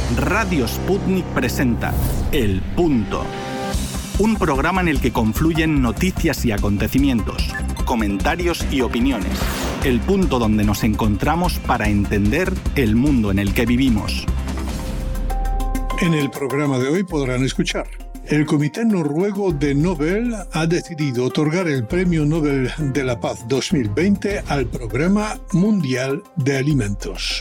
Radio Sputnik presenta El Punto, un programa en el que confluyen noticias y acontecimientos, comentarios y opiniones. El punto donde nos encontramos para entender el mundo en el que vivimos. En el programa de hoy podrán escuchar: el Comité Noruego de Nobel ha decidido otorgar el Premio Nobel de la Paz 2020 al Programa Mundial de Alimentos.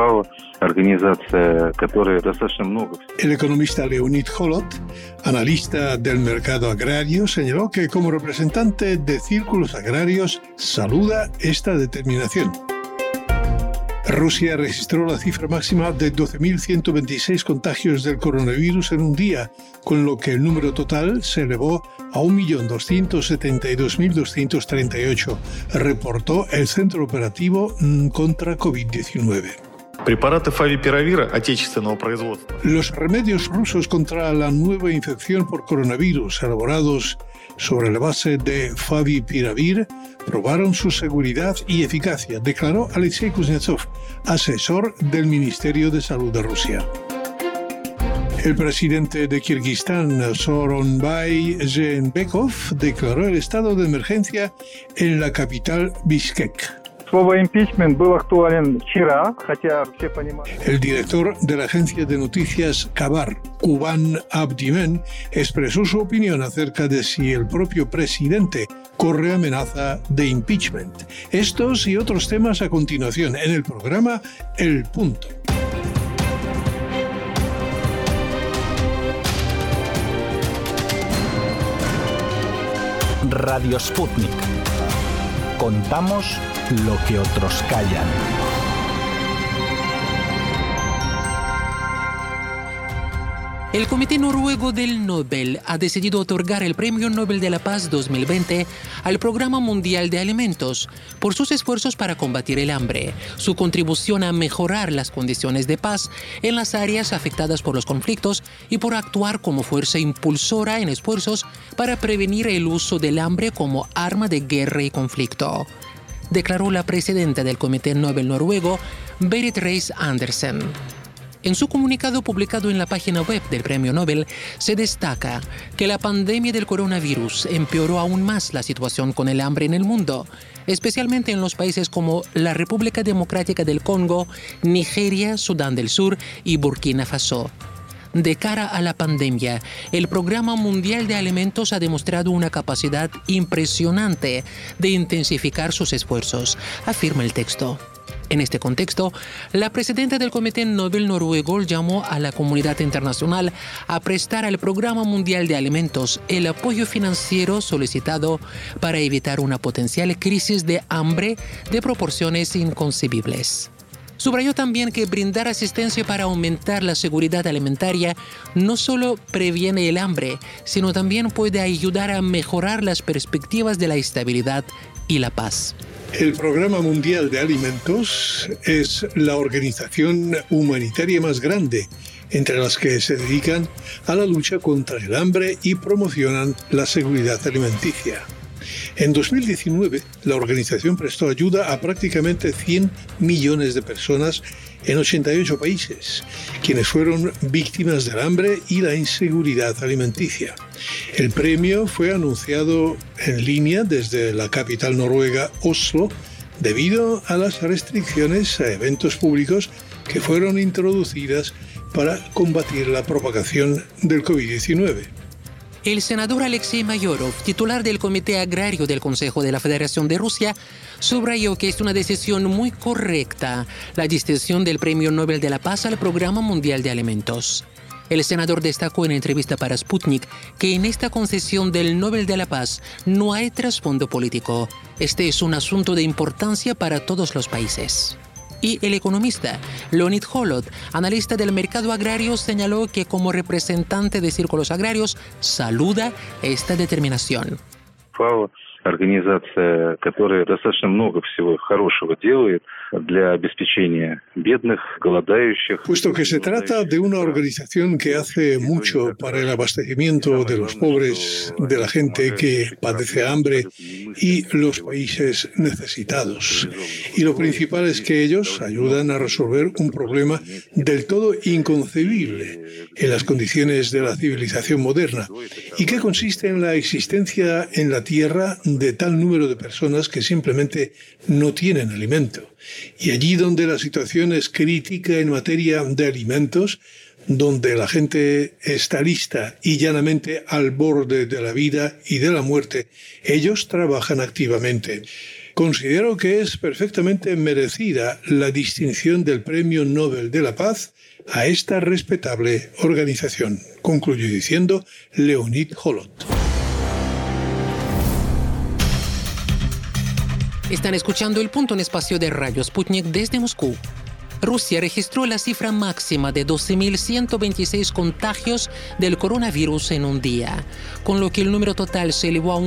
El economista Leonid Holod, analista del mercado agrario, señaló que como representante de círculos agrarios saluda esta determinación. Rusia registró la cifra máxima de 12.126 contagios del coronavirus en un día, con lo que el número total se elevó a 1.272.238, reportó el Centro Operativo contra COVID-19. Препараты Favipiravir отечественного производства. Los remedios rusos contra la nueva infección por coronavirus, elaborados sobre la base de Favipiravir, probaron su seguridad y eficacia, declaró Alexei Kuznetsov, asesor del Ministerio de Salud de Rusia. El presidente de Kirguistán, Sooronbay Jeenbekov, declaró el estado de emergencia en la capital Bishkek. El director de la agencia de noticias Kabar, Kuban Abdimen, expresó su opinión acerca de si el propio presidente corre amenaza de impeachment. Estos y otros temas a continuación en el programa El Punto. Radio Sputnik. Contamos lo que otros callan. El Comité Noruego del Nobel ha decidido otorgar el Premio Nobel de la Paz 2020 al Programa Mundial de Alimentos por sus esfuerzos para combatir el hambre, su contribución a mejorar las condiciones de paz en las áreas afectadas por los conflictos y por actuar como fuerza impulsora en esfuerzos para prevenir el uso del hambre como arma de guerra y conflicto, declaró la presidenta del Comité Nobel noruego, Berit Reiss-Andersen. En su comunicado publicado en la página web del Premio Nobel, se destaca que la pandemia del coronavirus empeoró aún más la situación con el hambre en el mundo, especialmente en los países como la República Democrática del Congo, Nigeria, Sudán del Sur y Burkina Faso. De cara a la pandemia, el Programa Mundial de Alimentos ha demostrado una capacidad impresionante de intensificar sus esfuerzos, afirma el texto. En este contexto, la presidenta del Comité Nobel noruego llamó a la comunidad internacional a prestar al Programa Mundial de Alimentos el apoyo financiero solicitado para evitar una potencial crisis de hambre de proporciones inconcebibles. Subrayó también que brindar asistencia para aumentar la seguridad alimentaria no solo previene el hambre, sino también puede ayudar a mejorar las perspectivas de la estabilidad y la paz. El Programa Mundial de Alimentos es la organización humanitaria más grande entre las que se dedican a la lucha contra el hambre y promocionan la seguridad alimenticia. En 2019, la organización prestó ayuda a prácticamente 100 millones de personas en 88 países, quienes fueron víctimas del hambre y la inseguridad alimenticia. El premio fue anunciado en línea desde la capital noruega, Oslo, debido a las restricciones a eventos públicos que fueron introducidas para combatir la propagación del COVID-19. El senador Alexei Mayorov, titular del Comité Agrario del Consejo de la Federación de Rusia, subrayó que es una decisión muy correcta la distinción del Premio Nobel de la Paz al Programa Mundial de Alimentos. El senador destacó en entrevista para Sputnik que en esta concesión del Nobel de la Paz no hay trasfondo político. Este es un asunto de importancia para todos los países. Y el economista Leonid Holod, analista del mercado agrario, señaló que como representante de círculos agrarios saluda esta determinación. Организация, которая достаточно много всего хорошего делает Puesto que se trata de una organización que hace mucho para el abastecimiento de los pobres, de la gente que padece hambre y los países necesitados. Y lo principal es que ellos ayudan a resolver un problema del todo inconcebible en las condiciones de la civilización moderna y que consiste en la existencia en la Tierra de tal número de personas que simplemente no tienen alimento. Y allí donde la situación es crítica en materia de alimentos, donde la gente está lista y llanamente al borde de la vida y de la muerte, ellos trabajan activamente. Considero que es perfectamente merecida la distinción del Premio Nobel de la Paz a esta respetable organización, concluyó diciendo Leonid Holod. Están escuchando El Punto en Espacio de Radio Sputnik desde Moscú. Rusia registró la cifra máxima de 12.126 contagios del coronavirus en un día, con lo que el número total se elevó a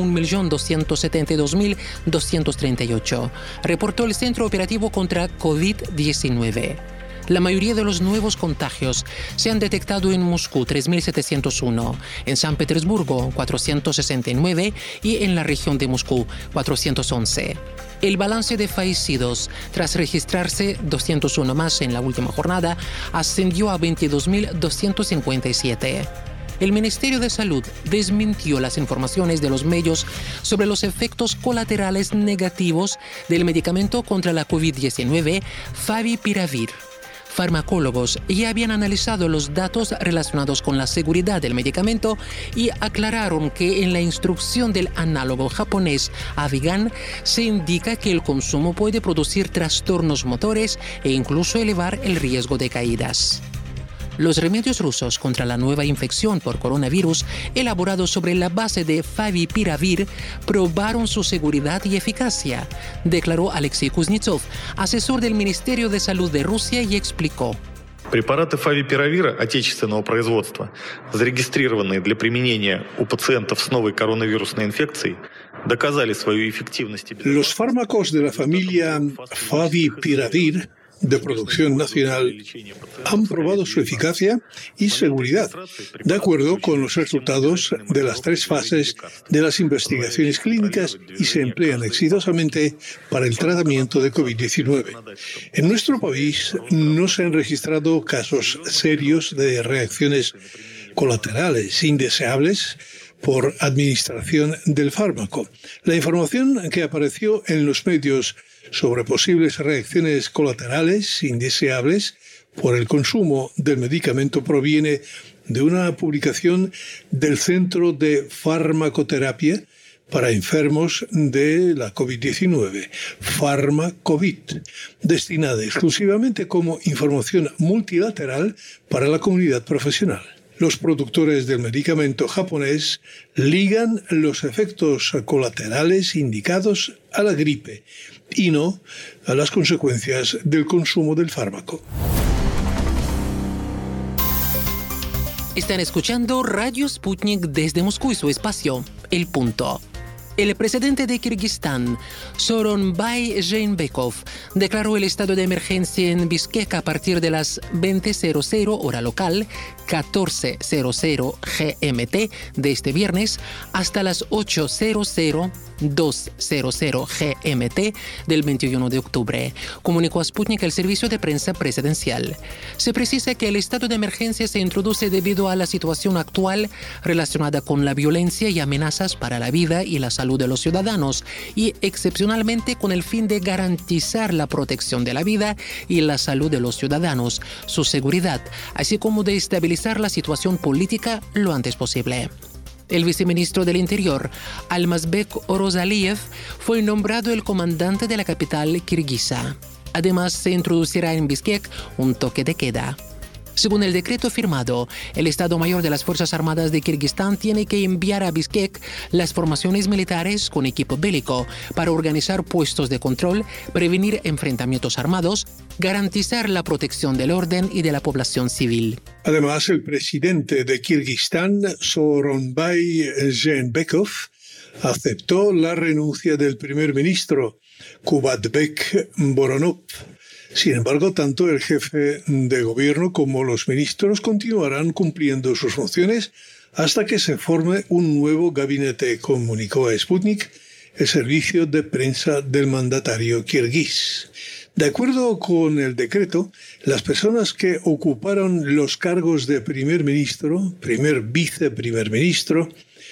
1.272.238, reportó el Centro Operativo contra COVID-19. La mayoría de los nuevos contagios se han detectado en Moscú, 3.701, en San Petersburgo, 469 y en la región de Moscú, 411. El balance de fallecidos, tras registrarse 201 más en la última jornada, ascendió a 22.257. El Ministerio de Salud desmintió las informaciones de los medios sobre los efectos colaterales negativos del medicamento contra la COVID-19 Favipiravir. Farmacólogos ya habían analizado los datos relacionados con la seguridad del medicamento y aclararon que en la instrucción del análogo japonés Avigan se indica que el consumo puede producir trastornos motores e incluso elevar el riesgo de caídas. Los remedios rusos contra la nueva infección por coronavirus, elaborados sobre la base de Favipiravir, probaron su seguridad y eficacia, declaró Alexei Kuznetsov, asesor del Ministerio de Salud de Rusia, y explicó. Препараты фавипиравира отечественного производства, зарегистрированные для применения у пациентов с новой коронавирусной инфекцией, доказали свою эффективность. Los fármacos de la familia Favipiravir, de producción nacional, han probado su eficacia y seguridad, de acuerdo con los resultados de las 3 fases de las investigaciones clínicas, y se emplean exitosamente para el tratamiento de COVID-19. En nuestro país no se han registrado casos serios de reacciones colaterales indeseables por administración del fármaco. La información que apareció en los medios sobre posibles reacciones colaterales indeseables por el consumo del medicamento proviene de una publicación del Centro de Farmacoterapia para enfermos de la COVID-19, PharmaCovid, destinada exclusivamente como información multilateral para la comunidad profesional. Los productores del medicamento japonés ligan los efectos colaterales indicados a la gripe y no a las consecuencias del consumo del fármaco. Están escuchando Radio Sputnik desde Moscú y su espacio, El Punto. El presidente de Kirguistán, Sooronbay Jeenbekov, declaró el estado de emergencia en Bishkek a partir de las 20:00 hora local, 14:00 GMT de este viernes, hasta las 8:00 2:00 GMT del 21 de octubre, comunicó a Sputnik el servicio de prensa presidencial. Se precisa que el estado de emergencia se introduce debido a la situación actual relacionada con la violencia y amenazas para la vida y la salud de los ciudadanos, y excepcionalmente con el fin de garantizar la protección de la vida y la salud de los ciudadanos, su seguridad, así como de estabilizar la situación política lo antes posible. El viceministro del Interior, Almazbek Orozaliyev, fue nombrado el comandante de la capital kirguisa. Además, se introducirá en Bishkek un toque de queda. Según el decreto firmado, el Estado Mayor de las Fuerzas Armadas de Kirguistán tiene que enviar a Bishkek las formaciones militares con equipo bélico para organizar puestos de control, prevenir enfrentamientos armados, garantizar la protección del orden y de la población civil. Además, el presidente de Kirguistán, Sooronbay Jeenbekov, aceptó la renuncia del primer ministro Kubatbek Boronov. Sin embargo, tanto el jefe de gobierno como los ministros continuarán cumpliendo sus funciones hasta que se forme un nuevo gabinete, comunicó a Sputnik el servicio de prensa del mandatario kirguís. De acuerdo con el decreto, las personas que ocuparon los cargos de primer ministro, primer viceprimer ministro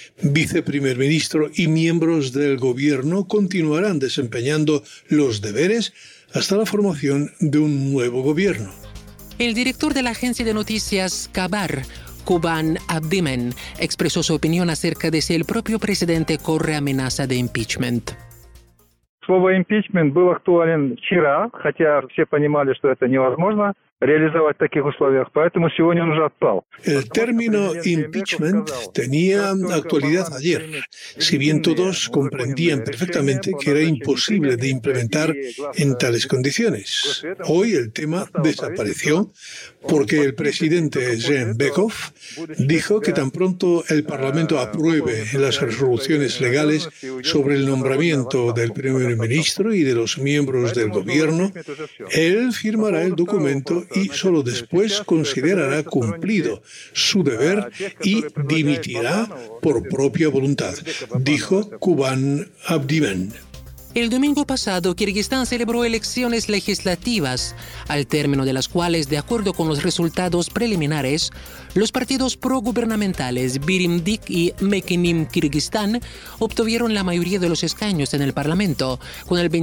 y miembros del gobierno continuarán desempeñando los deberes hasta la formación de un nuevo gobierno. El director de la agencia de noticias Kabar, Kuban Abdimen, expresó su opinión acerca de si el propio presidente corre amenaza de impeachment. Слово «импичмент» был актуален вчера, хотя все понимали, что это невозможно realizar en таких условиях, поэтому сегодня он уже отпал. El término impeachment tenía actualidad ayer, si bien todos comprendían perfectamente que era imposible de implementar en tales condiciones. Hoy el tema desapareció porque el presidente Jeenbekov dijo que tan pronto el Parlamento apruebe las resoluciones legales sobre el nombramiento del primer ministro y de los miembros del gobierno, él firmará el documento y solo después considerará cumplido su deber y dimitirá por propia voluntad, dijo Kuban Abdimen. El domingo pasado, Kirguistán celebró elecciones legislativas, al término de las cuales, de acuerdo con los resultados preliminares, los partidos progubernamentales Birimdik y Mekenim Kirguistán obtuvieron la mayoría de los escaños en el Parlamento, con el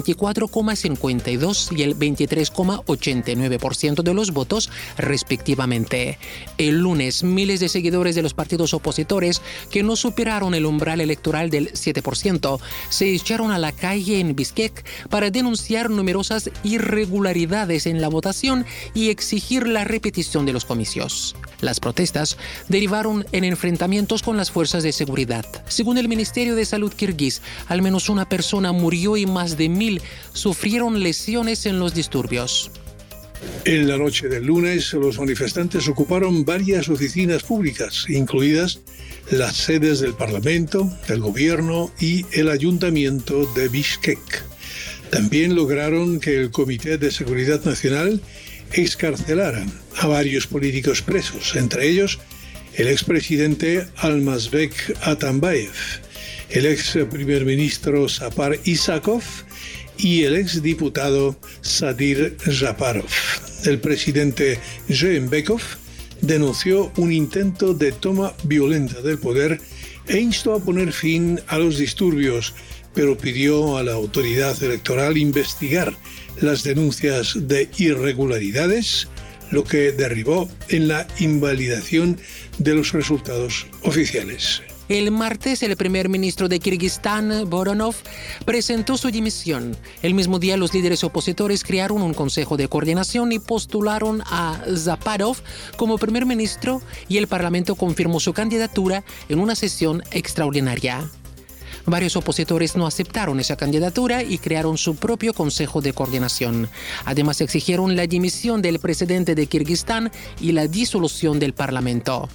24,52 y el 23,89% de los votos, respectivamente. El lunes, miles de seguidores de los partidos opositores que no superaron el umbral electoral del 7% se echaron a la calle en Bishkek para denunciar numerosas irregularidades en la votación y exigir la repetición de los comicios. Las protestas derivaron en enfrentamientos con las fuerzas de seguridad. Según el Ministerio de Salud kirguís, al menos una persona murió y más de 1,000 sufrieron lesiones en los disturbios. En la noche del lunes, los manifestantes ocuparon varias oficinas públicas, incluidas las sedes del Parlamento, del Gobierno y el Ayuntamiento de Bishkek. También lograron que el Comité de Seguridad Nacional excarcelara a varios políticos presos, entre ellos el expresidente Almazbek Atambayev, el ex primer ministro Sapar Isakov y el exdiputado Sadir Japarov. El presidente Jeenbekov denunció un intento de toma violenta del poder e instó a poner fin a los disturbios, pero pidió a la autoridad electoral investigar las denuncias de irregularidades, lo que derivó en la invalidación de los resultados oficiales. El martes, el primer ministro de Kirguistán, Boronov, presentó su dimisión. El mismo día, los líderes opositores crearon un consejo de coordinación y postularon a Zaparov como primer ministro, y el Parlamento confirmó su candidatura en una sesión extraordinaria. Varios opositores no aceptaron esa candidatura y crearon su propio consejo de coordinación. Además, exigieron la dimisión del presidente de Kirguistán y la disolución del Parlamento.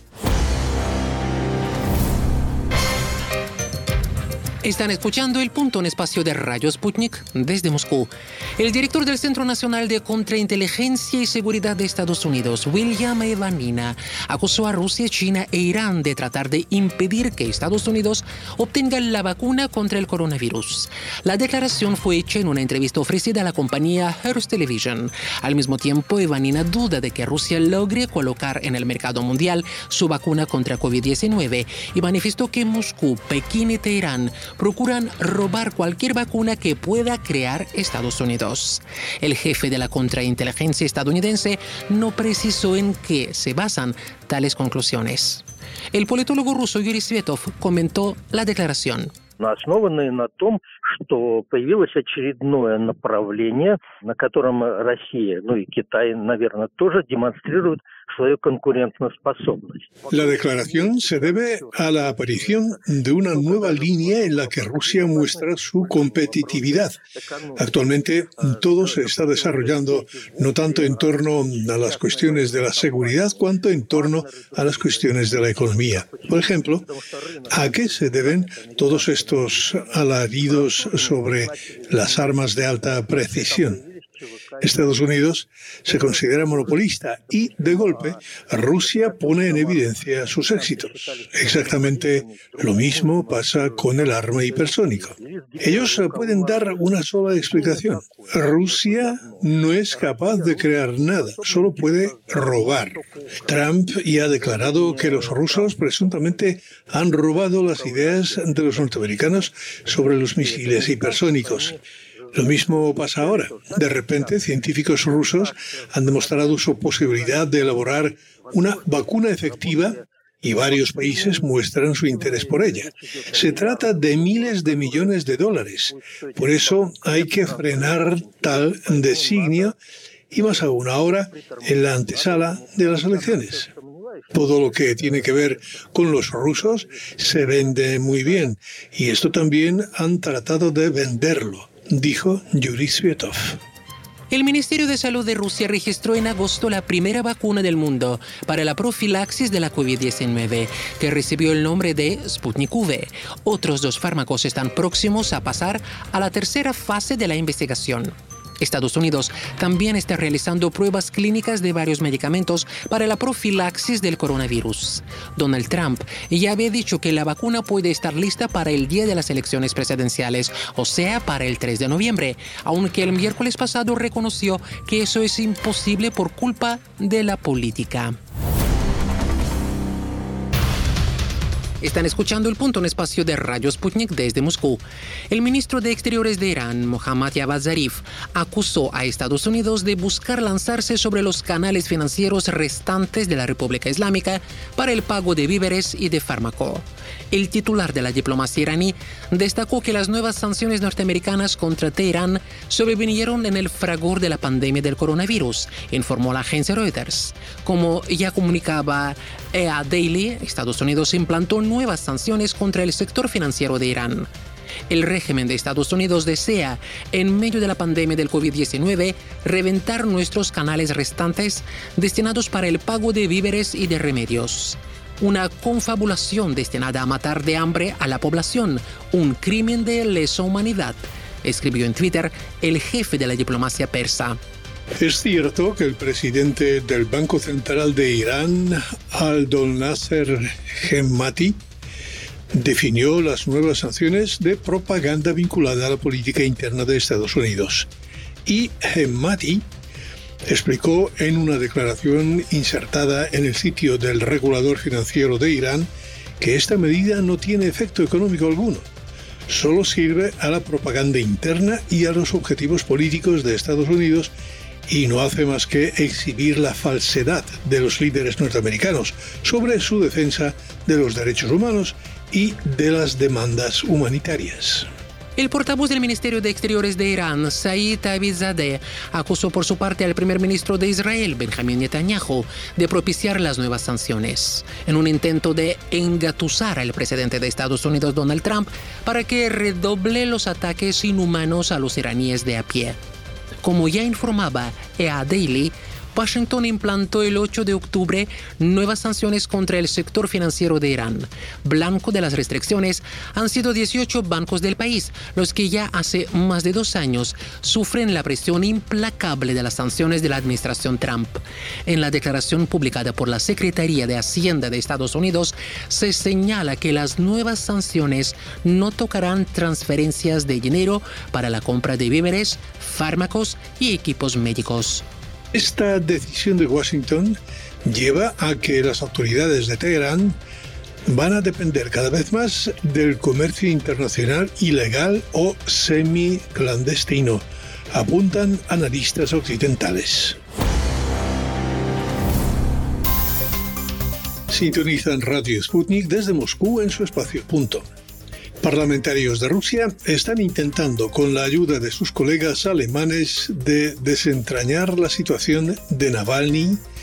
Están escuchando El Punto, en espacio de Radio Sputnik desde Moscú. El director del Centro Nacional de Contrainteligencia y Seguridad de Estados Unidos, William Evanina, acusó a Rusia, China e Irán de tratar de impedir que Estados Unidos obtenga la vacuna contra el coronavirus. La declaración fue hecha en una entrevista ofrecida a la compañía Hearst Television. Al mismo tiempo, Evanina duda de que Rusia logre colocar en el mercado mundial su vacuna contra COVID-19 y manifestó que Moscú, Pekín y Teherán procuran robar cualquier vacuna que pueda crear Estados Unidos. El jefe de la contrainteligencia estadounidense no precisó en qué se basan tales conclusiones. El politólogo ruso Yuri Svetov comentó la declaración. Основанные на том, что появилось очередное направление, на котором Россия, и Китай, наверное, тоже демонстрируют свою конкурентоспособность. La declaración se debe a la aparición de una nueva línea en la que Rusia muestra su competitividad. Actualmente todo se está desarrollando no tanto en torno a las cuestiones de la seguridad cuanto en torno a las cuestiones de la economía. Por ejemplo, ¿a qué se deben todos estos alaridos sobre las armas de alta precisión? Estados Unidos se considera monopolista y, de golpe, Rusia pone en evidencia sus éxitos. Exactamente lo mismo pasa con el arma hipersónico. Ellos pueden dar una sola explicación. Rusia no es capaz de crear nada, solo puede robar. Trump ya ha declarado que los rusos presuntamente han robado las ideas de los norteamericanos sobre los misiles hipersónicos. Lo mismo pasa ahora. De repente, científicos rusos han demostrado su posibilidad de elaborar una vacuna efectiva y varios países muestran su interés por ella. Se trata de miles de millones de dólares. Por eso hay que frenar tal designio y más aún ahora en la antesala de las elecciones. Todo lo que tiene que ver con los rusos se vende muy bien y esto también han tratado de venderlo, dijo Yuri Sviatov. El Ministerio de Salud de Rusia registró en agosto la primera vacuna del mundo para la profilaxis de la COVID-19, que recibió el nombre de Sputnik V. Otros 2 fármacos están próximos a pasar a la tercera fase de la investigación. Estados Unidos también está realizando pruebas clínicas de varios medicamentos para la profilaxis del coronavirus. Donald Trump ya había dicho que la vacuna puede estar lista para el día de las elecciones presidenciales, o sea, para el 3 de noviembre, aunque el miércoles pasado reconoció que eso es imposible por culpa de la política. Están escuchando El Punto, un espacio de Radio Sputnik desde Moscú. El ministro de Exteriores de Irán, Mohammad Javad Zarif, acusó a Estados Unidos de buscar lanzarse sobre los canales financieros restantes de la República Islámica para el pago de víveres y de fármaco. El titular de la diplomacia iraní destacó que las nuevas sanciones norteamericanas contra Teherán sobrevinieron en el fragor de la pandemia del coronavirus, informó la agencia Reuters. Como ya comunicaba EA Daily, Estados Unidos implantó nuevas sanciones contra el sector financiero de Irán. El régimen de Estados Unidos desea, en medio de la pandemia del COVID-19, reventar nuestros canales restantes destinados para el pago de víveres y de remedios. Una confabulación destinada a matar de hambre a la población, un crimen de lesa humanidad, escribió en Twitter el jefe de la diplomacia persa. Es cierto que el presidente del Banco Central de Irán, Abdolnasser Hemmati, definió las nuevas sanciones de propaganda vinculada a la política interna de Estados Unidos. Y Hemmati explicó en una declaración insertada en el sitio del regulador financiero de Irán que esta medida no tiene efecto económico alguno. Solo sirve a la propaganda interna y a los objetivos políticos de Estados Unidos y no hace más que exhibir la falsedad de los líderes norteamericanos sobre su defensa de los derechos humanos y de las demandas humanitarias. El portavoz del Ministerio de Exteriores de Irán, Said Abizadeh, acusó por su parte al primer ministro de Israel, Benjamin Netanyahu, de propiciar las nuevas sanciones, en un intento de engatusar al presidente de Estados Unidos, Donald Trump, para que redoble los ataques inhumanos a los iraníes de a pie. Como ya informaba EA Daily, Washington implantó el 8 de octubre nuevas sanciones contra el sector financiero de Irán. Blanco de las restricciones han sido 18 bancos del país, los que ya hace más de 2 años sufren la presión implacable de las sanciones de la administración Trump. En la declaración publicada por la Secretaría de Hacienda de Estados Unidos, se señala que las nuevas sanciones no tocarán transferencias de dinero para la compra de víveres, fármacos y equipos médicos. Esta decisión de Washington lleva a que las autoridades de Teherán van a depender cada vez más del comercio internacional ilegal o semi-clandestino, apuntan analistas occidentales. Sintonizan Radio Sputnik desde Moscú en su espacio Punto. Parlamentarios de Rusia están intentando, con la ayuda de sus colegas alemanes, de desentrañar la situación de Navalny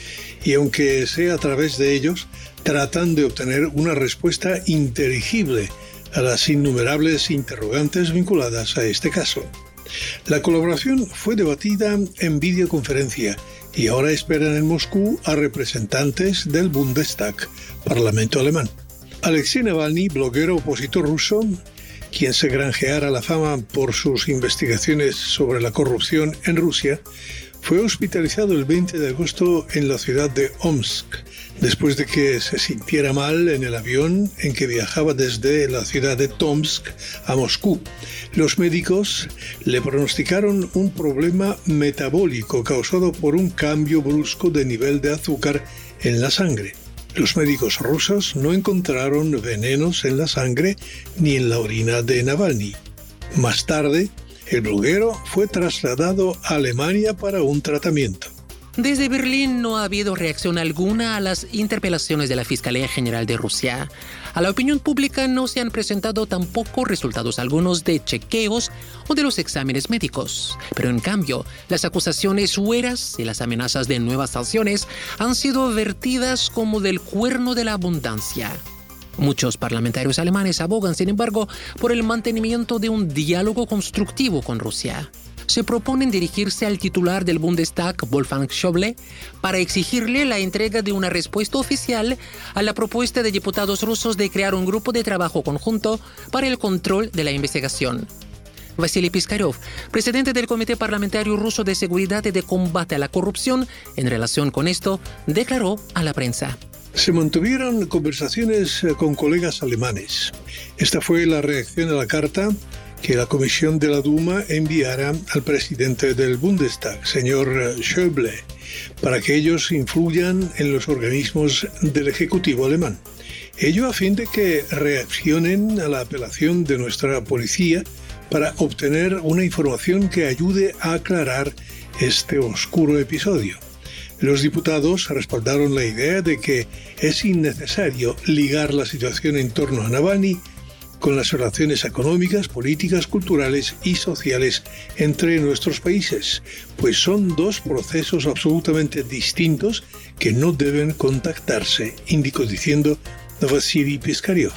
y aunque sea a través de ellos, tratan de obtener una respuesta inteligible a las innumerables interrogantes vinculadas a este caso. La colaboración fue debatida en videoconferencia y ahora esperan en Moscú a representantes del Bundestag, Parlamento alemán. Alexei Navalny, bloguero opositor ruso, quien se granjeara la fama por sus investigaciones sobre la corrupción en Rusia, fue hospitalizado el 20 de agosto en la ciudad de Omsk, después de que se sintiera mal en el avión en que viajaba desde la ciudad de Tomsk a Moscú. Los médicos le pronosticaron un problema metabólico causado por un cambio brusco de nivel de azúcar en la sangre. Los médicos rusos no encontraron venenos en la sangre ni en la orina de Navalny. Más tarde, el bloguero fue trasladado a Alemania para un tratamiento. Desde Berlín no ha habido reacción alguna a las interpelaciones de la Fiscalía General de Rusia. A la opinión pública no se han presentado tampoco resultados algunos de chequeos o de los exámenes médicos. Pero en cambio, las acusaciones hueras y las amenazas de nuevas sanciones han sido vertidas como del cuerno de la abundancia. Muchos parlamentarios alemanes abogan, sin embargo, por el mantenimiento de un diálogo constructivo con Rusia. Se proponen dirigirse al titular del Bundestag, Wolfgang Schäuble, para exigirle la entrega de una respuesta oficial a la propuesta de diputados rusos de crear un grupo de trabajo conjunto para el control de la investigación. Vasily Piskaryov, presidente del Comité Parlamentario Ruso de Seguridad y de Combate a la Corrupción, en relación con esto, declaró a la prensa: Se mantuvieron conversaciones con colegas alemanes. Esta fue la reacción a la carta que la Comisión de la Duma enviara al presidente del Bundestag, señor Schäuble, para que ellos influyan en los organismos del Ejecutivo alemán. Ello a fin de que reaccionen a la apelación de nuestra policía para obtener una información que ayude a aclarar este oscuro episodio. Los diputados respaldaron la idea de que es innecesario ligar la situación en torno a Navalny con las relaciones económicas, políticas, culturales y sociales entre nuestros países, pues son dos procesos absolutamente distintos que no deben contactarse, indicó diciendo Vasily Piskaryov.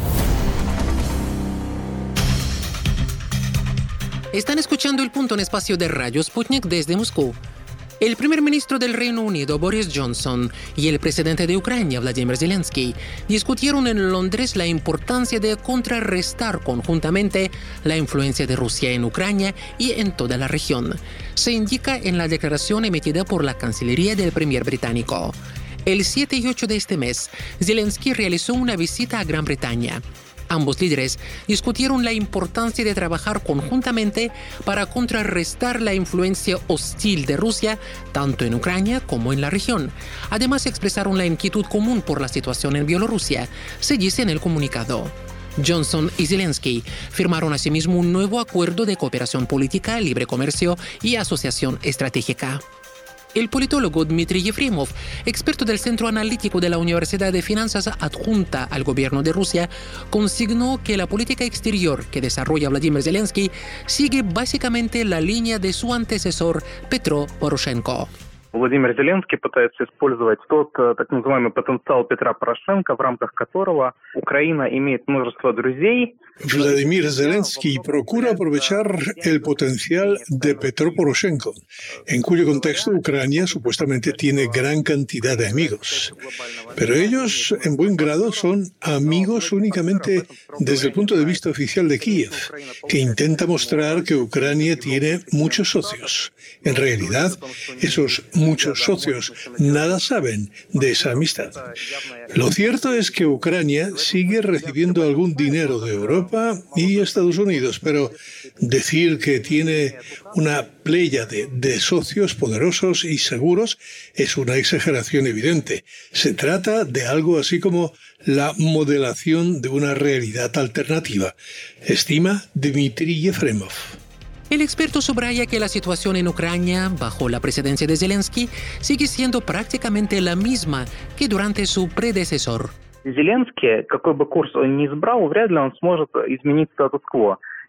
Están escuchando El Punto en espacio de Radio Sputnik desde Moscú. El primer ministro del Reino Unido, Boris Johnson, y el presidente de Ucrania, Vladimir Zelensky, discutieron en Londres la importancia de contrarrestar conjuntamente la influencia de Rusia en Ucrania y en toda la región. Se indica en la declaración emitida por la Cancillería del Premier británico. El 7 y 8 de este mes, Zelensky realizó una visita a Gran Bretaña. Ambos líderes discutieron la importancia de trabajar conjuntamente para contrarrestar la influencia hostil de Rusia tanto en Ucrania como en la región. Además, expresaron la inquietud común por la situación en Bielorrusia, se dice en el comunicado. Johnson y Zelensky firmaron asimismo un nuevo acuerdo de cooperación política, libre comercio y asociación estratégica. El politólogo Dmitry Yefremov, experto del Centro Analítico de la Universidad de Finanzas adjunta al gobierno de Rusia, consignó que la política exterior que desarrolla Vladimir Zelensky sigue básicamente la línea de su antecesor Petro Poroshenko. Владимир Зеленский пытается использовать тот так называемый потенциал Петра Порошенко, в рамках которого Украина имеет множество друзей. Vladimir Zelensky procura aprovechar el potencial de Petro Poroshenko, en cuyo contexto Ucrania supuestamente tiene gran cantidad de amigos. Pero ellos, en buen grado, son amigos únicamente desde el punto de vista oficial de Kiev, que intenta mostrar que Ucrania tiene muchos socios. En realidad, esos muchos socios nada saben de esa amistad. Lo cierto es que Ucrania sigue recibiendo algún dinero de Europa y Estados Unidos, pero decir que tiene una pléyade de socios poderosos y seguros es una exageración evidente. Se trata de algo así como la modelación de una realidad alternativa, estima Dmitry Yefremov. El experto subraya que la situación en Ucrania, bajo la presidencia de Zelensky, sigue siendo prácticamente la misma que durante su predecesor. Зеленский, какой бы курс он ни избрал, вряд ли он сможет изменить статус-кво.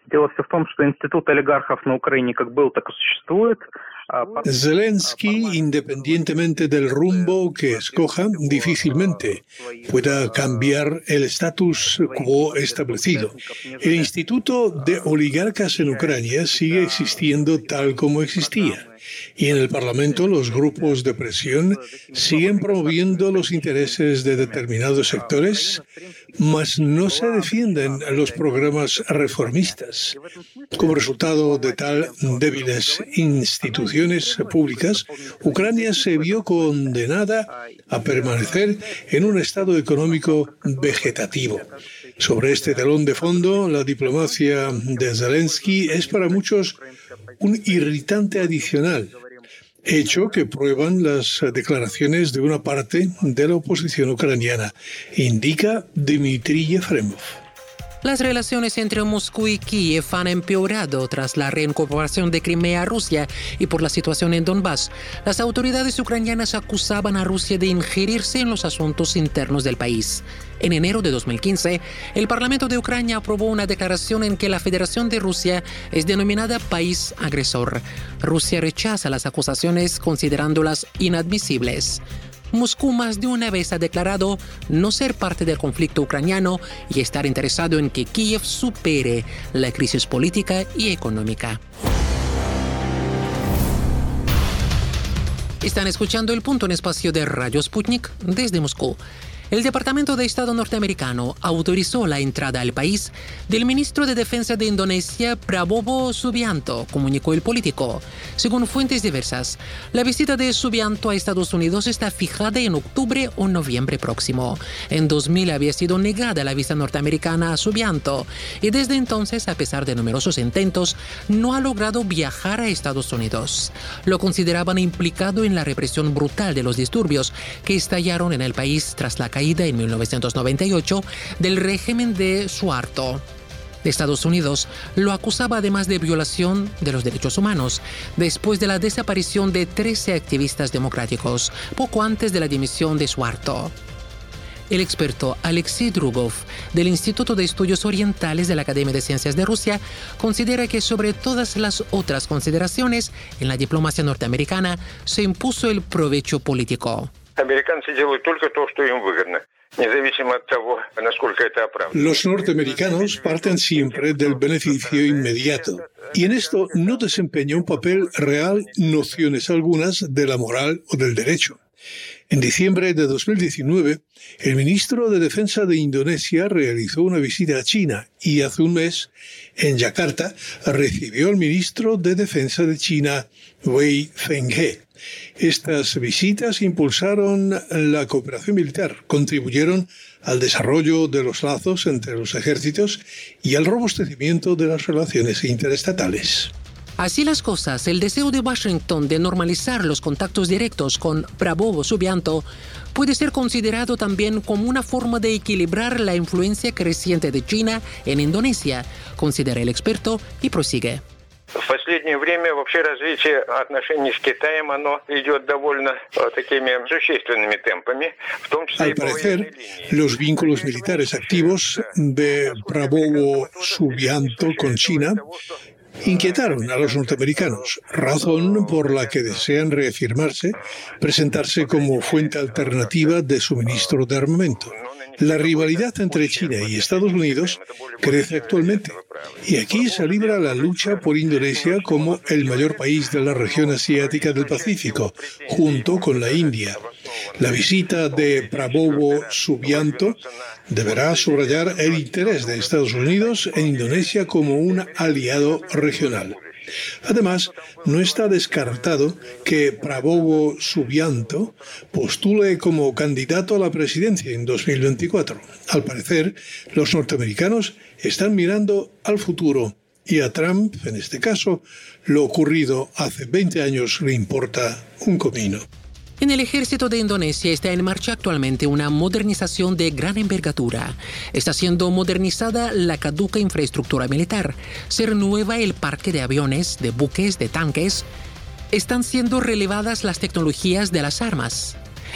Дело все в том, что институт олигархов на Украине как был, так и существует. Zelensky, independientemente del rumbo que escoja, difícilmente pueda cambiar el status quo establecido. El Instituto de Oligarcas en Ucrania sigue existiendo tal como existía. Y en el Parlamento los grupos de presión siguen promoviendo los intereses de determinados sectores, mas no se defienden los programas reformistas. Como resultado de tal débiles instituciones públicas, Ucrania se vio condenada a permanecer en un estado económico vegetativo. Sobre este telón de fondo, la diplomacia de Zelensky es para muchos un irritante adicional, hecho que prueban las declaraciones de una parte de la oposición ucraniana, indica Dmitry Yefremov. Las relaciones entre Moscú y Kiev han empeorado tras la reincorporación de Crimea a Rusia y por la situación en Donbass. Las autoridades ucranianas acusaban a Rusia de ingerirse en los asuntos internos del país. En enero de 2015, el Parlamento de Ucrania aprobó una declaración en que la Federación de Rusia es denominada país agresor. Rusia rechaza las acusaciones considerándolas inadmisibles. Moscú más de una vez ha declarado no ser parte del conflicto ucraniano y estar interesado en que Kiev supere la crisis política y económica. Están escuchando El Punto en espacio de Radio Sputnik desde Moscú. El Departamento de Estado norteamericano autorizó la entrada al país del ministro de Defensa de Indonesia, Prabowo Subianto, comunicó el político. Según fuentes diversas, la visita de Subianto a Estados Unidos está fijada en octubre o noviembre próximo. En 2000 había sido negada la visa norteamericana a Subianto y desde entonces, a pesar de numerosos intentos, no ha logrado viajar a Estados Unidos. Lo consideraban implicado en la represión brutal de los disturbios que estallaron en el país tras la caída en 1998 del régimen de Suharto. Estados Unidos lo acusaba además de violación de los derechos humanos, después de la desaparición de 13 activistas democráticos, poco antes de la dimisión de Suharto. El experto Alexei Drugov, del Instituto de Estudios Orientales de la Academia de Ciencias de Rusia, considera que sobre todas las otras consideraciones, en la diplomacia norteamericana se impuso el provecho político. Los norteamericanos parten siempre del beneficio inmediato, y en esto no desempeña un papel real nociones algunas de la moral o del derecho. En diciembre de 2019, el ministro de Defensa de Indonesia realizó una visita a China y hace un mes, en Yakarta, recibió al ministro de Defensa de China, Wei Fenghe. Estas visitas impulsaron la cooperación militar, contribuyeron al desarrollo de los lazos entre los ejércitos y al robustecimiento de las relaciones interestatales. Así las cosas, el deseo de Washington de normalizar los contactos directos con Prabowo Subianto puede ser considerado también como una forma de equilibrar la influencia creciente de China en Indonesia, considera el experto y prosigue. В последнее время вообще развитие отношений с Китаем, оно идет довольно такими существенными темпами, в том числе Al parecer, los vínculos militares activos de Prabowo Subianto con China inquietaron a los norteamericanos, razón por la que desean reafirmarse, presentarse como fuente alternativa de suministro de armamento. La rivalidad entre China y Estados Unidos crece actualmente, y aquí se libra la lucha por Indonesia como el mayor país de la región asiática del Pacífico, junto con la India. La visita de Prabowo Subianto deberá subrayar el interés de Estados Unidos en Indonesia como un aliado regional. Además, no está descartado que Prabowo Subianto postule como candidato a la presidencia en 2024. Al parecer, los norteamericanos están mirando al futuro y a Trump, en este caso, lo ocurrido hace 20 años le importa un comino. En el ejército de Indonesia está en marcha actualmente una modernización de gran envergadura. Está siendo modernizada la caduca infraestructura militar. Se renueva el parque de aviones, de buques, de tanques. Están siendo relevadas las tecnologías de las armas.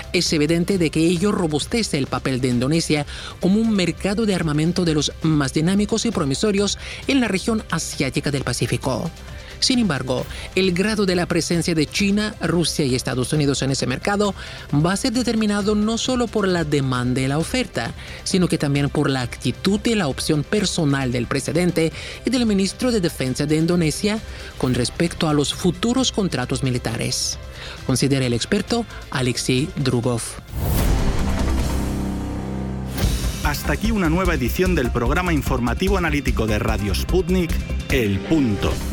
Es evidente de que ello robustece el papel de Indonesia como un mercado de armamento de los más dinámicos y promisorios en la región asiática del Pacífico. Sin embargo, el grado de la presencia de China, Rusia y Estados Unidos en ese mercado va a ser determinado no solo por la demanda y la oferta, sino que también por la actitud y la opción personal del presidente y del ministro de Defensa de Indonesia con respecto a los futuros contratos militares. Considera el experto Alexei Drugov. Hasta aquí una nueva edición del programa informativo analítico de Radio Sputnik, El Punto.